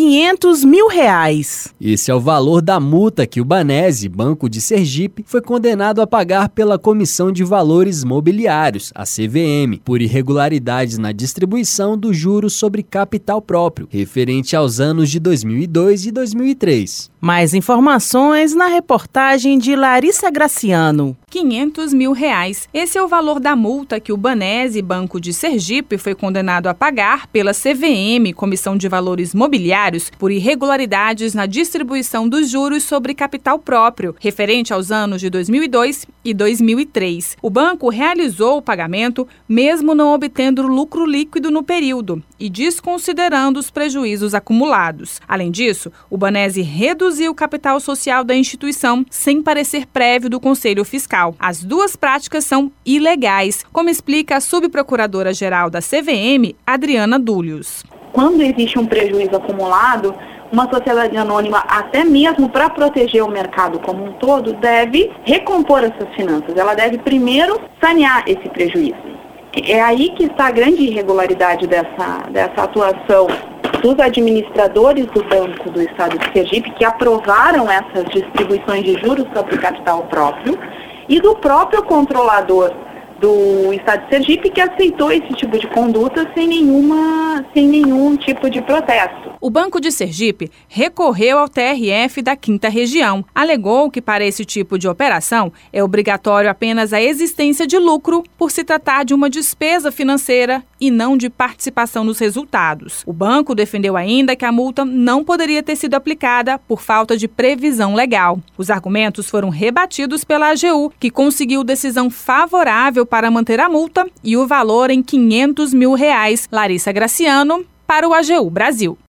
R$500 mil. Esse é o valor da multa que o Banese, Banco de Sergipe, foi condenado a pagar pela Comissão de Valores Mobiliários, a CVM, por irregularidades na distribuição dos juros sobre capital próprio, referente aos anos de 2002 e 2003. Mais informações na reportagem de Larissa Graciano. R$500 mil. Esse é o valor da multa que o Banese, Banco de Sergipe, foi condenado a pagar pela CVM, Comissão de Valores Mobiliários, por irregularidades na distribuição dos juros sobre capital próprio, referente aos anos de 2002 e 2003. O banco realizou o pagamento, mesmo não obtendo lucro líquido no período e desconsiderando os prejuízos acumulados. Além disso, o Banese reduziu o capital social da instituição sem parecer prévio do Conselho Fiscal. As duas práticas são ilegais, como explica a subprocuradora-geral da CVM, Adriana Dúlios. Quando existe um prejuízo acumulado, uma sociedade anônima, até mesmo para proteger o mercado como um todo, deve recompor essas finanças. Ela deve primeiro sanear esse prejuízo. É aí que está a grande irregularidade dessa atuação dos administradores do Banco do Estado de Sergipe, que aprovaram essas distribuições de juros sobre o capital próprio, e do próprio controlador do Estado de Sergipe, que aceitou esse tipo de conduta sem nenhum tipo de protesto. O Banco de Sergipe recorreu ao TRF da 5ª Região. Alegou que para esse tipo de operação é obrigatório apenas a existência de lucro por se tratar de uma despesa financeira e não de participação nos resultados. O banco defendeu ainda que a multa não poderia ter sido aplicada por falta de previsão legal. Os argumentos foram rebatidos pela AGU, que conseguiu decisão favorável para manter a multa e o valor em R$500 mil. Larissa Graciano, para o AGU Brasil.